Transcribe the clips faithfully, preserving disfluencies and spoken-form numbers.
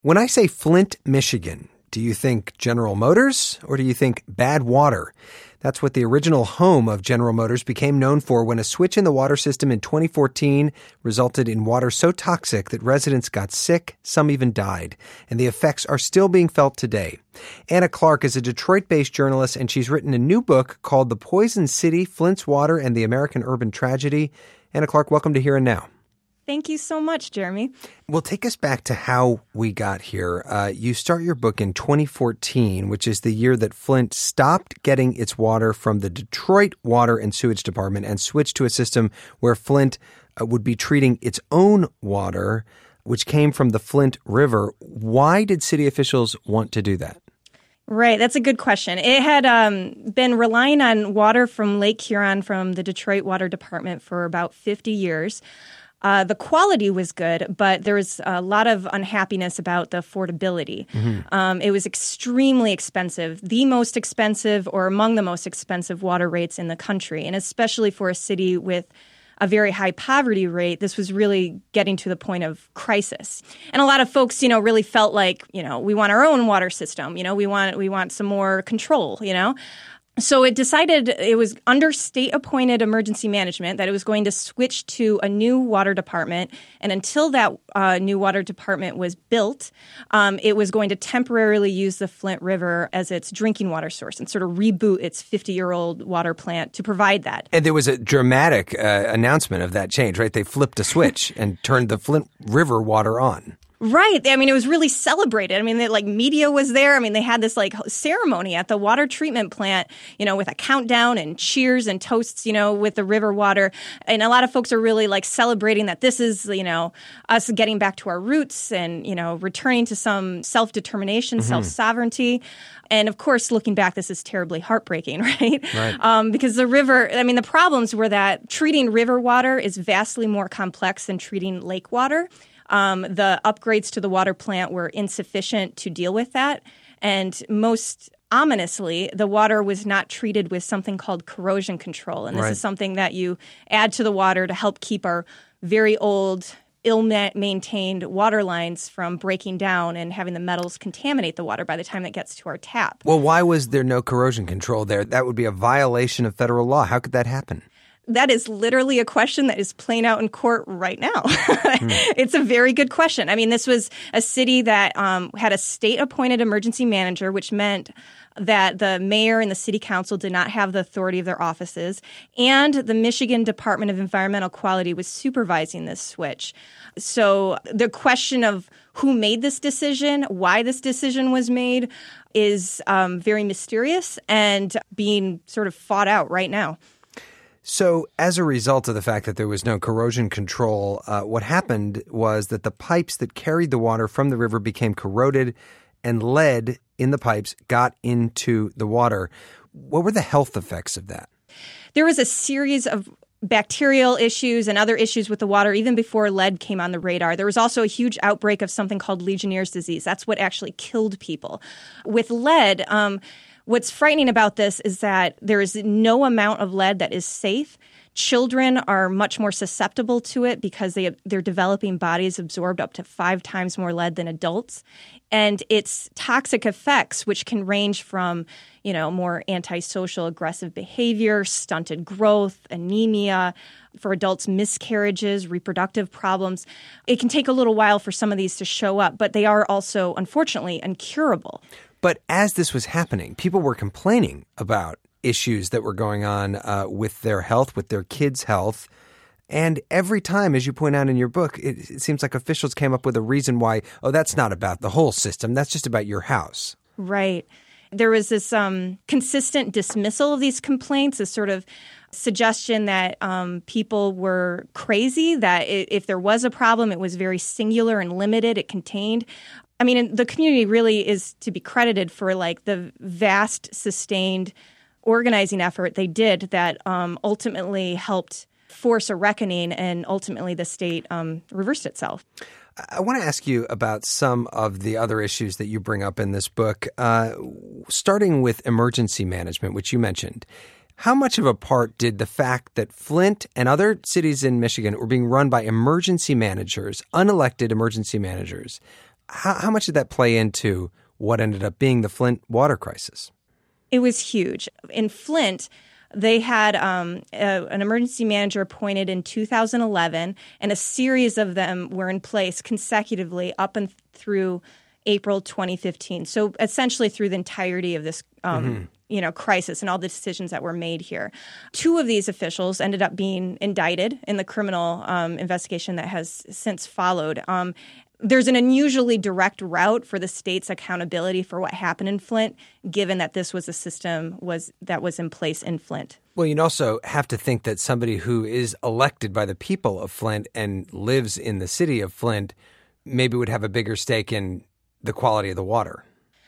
When I say Flint, Michigan, do you think General Motors or do you think bad water? That's what the original home of General Motors became known for when a switch in the water system in twenty fourteen resulted in water so toxic that residents got sick, some even died, and the effects are still being felt today. Anna Clark is a Detroit-based journalist, and she's written a new book called The Poison City, Flint's Water and the American Urban Tragedy. Anna Clark, welcome to Here and Now. Thank you so much, Jeremy. Well, take us back to how we got here. Uh, you start your book in twenty fourteen, which is the year that Flint stopped getting its water from the Detroit Water and Sewage Department and switched to a system where Flint uh, would be treating its own water, which came from the Flint River. Why did city officials want to do that? Right. That's a good question. It had um, been relying on water from Lake Huron from the Detroit Water Department for about fifty years. Uh, the quality was good, but there was a lot of unhappiness about the affordability. Mm-hmm. Um, it was extremely expensive, the most expensive or among the most expensive water rates in the country. And especially for a city with a very high poverty rate, this was really getting to the point of crisis. And a lot of folks, you know, really felt like, you know, we want our own water system. You know, we want we want some more control, you know. So it decided it was under state-appointed emergency management that it was going to switch to a new water department. And until that uh, new water department was built, um, it was going to temporarily use the Flint River as its drinking water source and sort of reboot its fifty-year-old water plant to provide that. And there was a dramatic uh, announcement of that change, right? They flipped a switch and turned the Flint River water on. Right. I mean, it was really celebrated. I mean, they, like media was there. I mean, they had this like ceremony at the water treatment plant, you know, with a countdown and cheers and toasts, you know, with the river water. And a lot of folks are really like celebrating that this is, you know, us getting back to our roots and, you know, returning to some self-determination, mm-hmm. self-sovereignty. And of course, looking back, this is terribly heartbreaking, right? Right. Um, because the river, I mean, the problems were that treating river water is vastly more complex than treating lake water. Um, the upgrades to the water plant were insufficient to deal with that. And most ominously, the water was not treated with something called corrosion control. And this right. is something that you add to the water to help keep our very old, ill-maintained water lines from breaking down and having the metals contaminate the water by the time that gets to our tap. Well, why was there no corrosion control there? That would be a violation of federal law. How could that happen? That is literally a question that is playing out in court right now. mm. It's a very good question. I mean, this was a city that um, had a state-appointed emergency manager, which meant that the mayor and the city council did not have the authority of their offices, and the Michigan Department of Environmental Quality was supervising this switch. So the question of who made this decision, why this decision was made, is um, very mysterious and being sort of fought out right now. So as a result of the fact that there was no corrosion control, uh, what happened was that the pipes that carried the water from the river became corroded and lead in the pipes got into the water. What were the health effects of that? There was a series of bacterial issues and other issues with the water even before lead came on the radar. There was also a huge outbreak of something called Legionnaire's disease. That's what actually killed people. With lead, um, what's frightening about this is that there is no amount of lead that is safe. Children are much more susceptible to it because they, their developing bodies absorbed up to five times more lead than adults. And its toxic effects, which can range from, you know, more antisocial aggressive behavior, stunted growth, anemia, for adults, miscarriages, reproductive problems. It can take a little while for some of these to show up, but they are also, unfortunately, incurable. But as this was happening, people were complaining about issues that were going on uh, with their health, with their kids' health. And every time, as you point out in your book, it, it seems like officials came up with a reason why, oh, that's not about the whole system. That's just about your house. Right. There was this um, consistent dismissal of these complaints, this sort of suggestion that um, people were crazy, that it, if there was a problem, it was very singular and limited, it contained. I mean, the community really is to be credited for like the vast, sustained organizing effort they did that um, ultimately helped force a reckoning, and ultimately the state um, reversed itself. I want to ask you about some of the other issues that you bring up in this book, uh, starting with emergency management, which you mentioned. How much of a part did the fact that Flint and other cities in Michigan were being run by emergency managers, unelected emergency managers, How, how much did that play into what ended up being the Flint water crisis? It was huge. In Flint, they had um, a, an emergency manager appointed in two thousand eleven, and a series of them were in place consecutively up and through April twenty fifteen. So essentially through the entirety of this um, mm-hmm. you know, crisis and all the decisions that were made here. Two of these officials ended up being indicted in the criminal um, investigation that has since followed. Um, There's an unusually direct route for the state's accountability for what happened in Flint, given that this was a system was that was in place in Flint. Well, you'd also have to think that somebody who is elected by the people of Flint and lives in the city of Flint maybe would have a bigger stake in the quality of the water.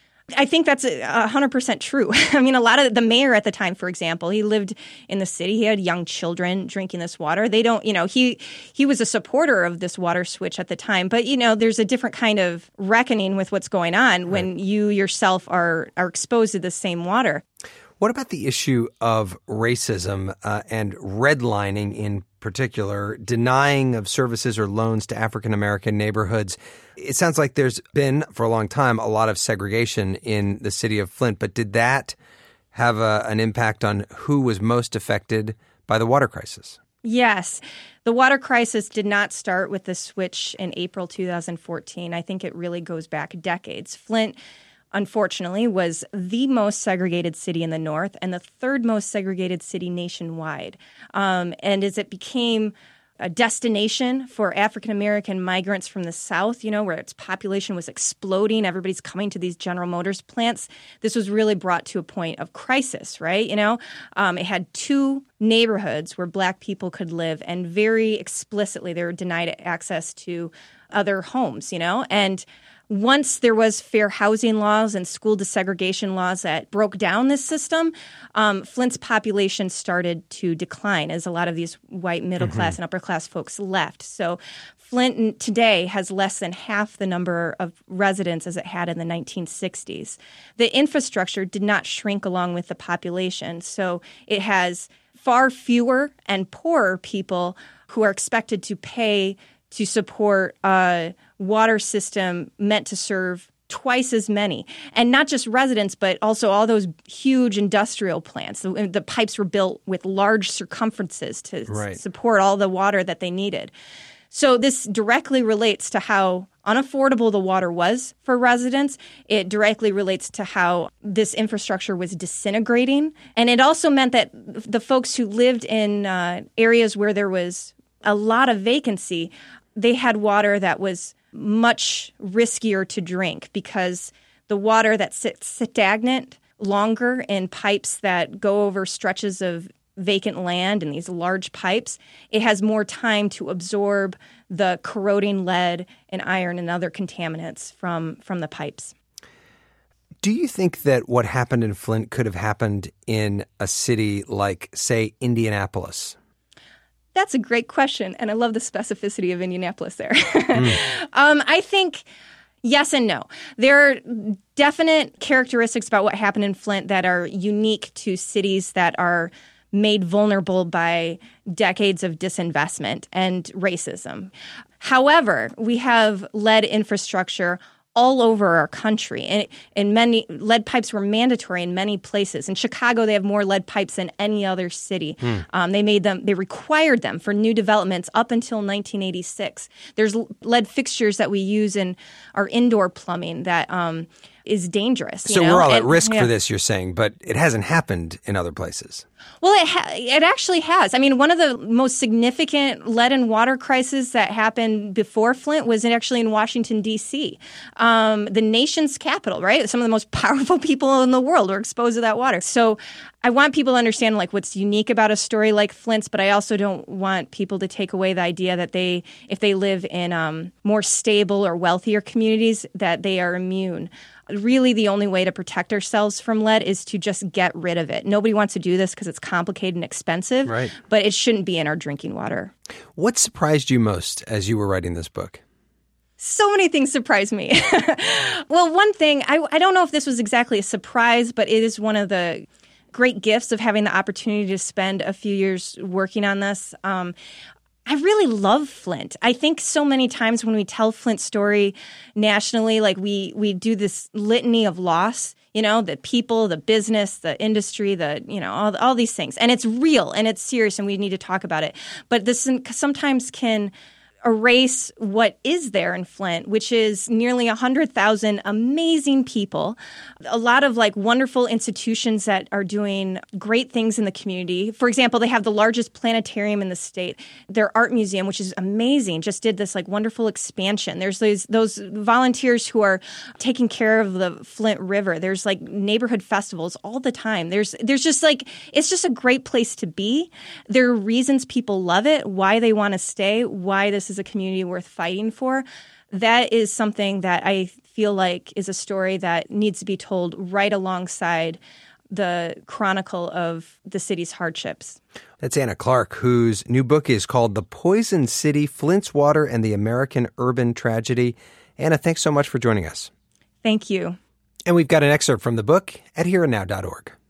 I think that's one hundred percent true. I mean, a lot of the mayor at the time, for example, he lived in the city. He had young children drinking this water. They don't, you know, he he was a supporter of this water switch at the time. But, you know, there's a different kind of reckoning with what's going on when right. you yourself are, are exposed to the same water. What about the issue of racism uh, and redlining in particular, denying of services or loans to African-American neighborhoods? It sounds like there's been, for a long time, a lot of segregation in the city of Flint. But did that have a, an impact on who was most affected by the water crisis? Yes. The water crisis did not start with the switch in April two thousand fourteen. I think it really goes back decades. Flint, unfortunately, was the most segregated city in the North and the third most segregated city nationwide. Um, and as it became a destination for African-American migrants from the South, you know, where its population was exploding, everybody's coming to these General Motors plants, this was really brought to a point of crisis, right? You know, um, it had two neighborhoods where Black people could live, and very explicitly they were denied access to other homes, you know, and once there was fair housing laws and school desegregation laws that broke down this system, um, Flint's population started to decline as a lot of these white middle class mm-hmm. and upper class folks left. So Flint today has less than half the number of residents as it had in the nineteen sixties. The infrastructure did not shrink along with the population. So it has far fewer and poorer people who are expected to pay to support a water system meant to serve twice as many. And not just residents, but also all those huge industrial plants. The, the pipes were built with large circumferences to right. s- support all the water that they needed. So this directly relates to how unaffordable the water was for residents. It directly relates to how this infrastructure was disintegrating. And it also meant that the folks who lived in uh, areas where there was a lot of vacancy, they had water that was much riskier to drink because the water that sits stagnant longer in pipes that go over stretches of vacant land and these large pipes, it has more time to absorb the corroding lead and iron and other contaminants from, from the pipes. Do you think that what happened in Flint could have happened in a city like, say, Indianapolis? That's a great question, and I love the specificity of Indianapolis there. mm. um, I think yes and no. There are definite characteristics about what happened in Flint that are unique to cities that are made vulnerable by decades of disinvestment and racism. However, we have lead infrastructure all over our country. And, and many lead pipes were mandatory in many places. In Chicago, they have more lead pipes than any other city. Hmm. Um, they made them, they required them for new developments up until nineteen eighty-six. There's lead fixtures that we use in our indoor plumbing that um, is dangerous. You so know? we're all at and, risk yeah. for this, you're saying, but it hasn't happened in other places. Well, it ha- it actually has. I mean, one of the most significant lead and water crises that happened before Flint was actually in Washington, D C, um, the nation's capital, right? Some of the most powerful people in the world were exposed to that water. So I want people to understand like what's unique about a story like Flint's, but I also don't want people to take away the idea that they, if they live in um, more stable or wealthier communities, that they are immune. Really, the only way to protect ourselves from lead is to just get rid of it. Nobody wants to do this because it's complicated and expensive, right. but it shouldn't be in our drinking water. What surprised you most as you were writing this book? So many things surprised me. Well, one thing, I, I don't know if this was exactly a surprise, but it is one of the great gifts of having the opportunity to spend a few years working on this. Um, I really love Flint. I think so many times when we tell Flint's story nationally, like we we do this litany of loss, you know, the people, the business, the industry, the, you know, all, all these things. And it's real and it's serious and we need to talk about it. But this sometimes can erase what is there in Flint, which is nearly one hundred thousand amazing people, a lot of like wonderful institutions that are doing great things in the community. For example, they have the largest planetarium in the state. Their art museum, which is amazing, just did this like wonderful expansion. There's those those volunteers who are taking care of the Flint River. There's like neighborhood festivals all the time. There's there's just like, it's just a great place to be. There are reasons people love it, why they want to stay, why this is is a community worth fighting for. That is something that I feel like is a story that needs to be told right alongside the chronicle of the city's hardships. That's Anna Clark, whose new book is called The Poison City, Flint's Water and the American Urban Tragedy. Anna, thanks so much for joining us. Thank you. And we've got an excerpt from the book at here and now dot org.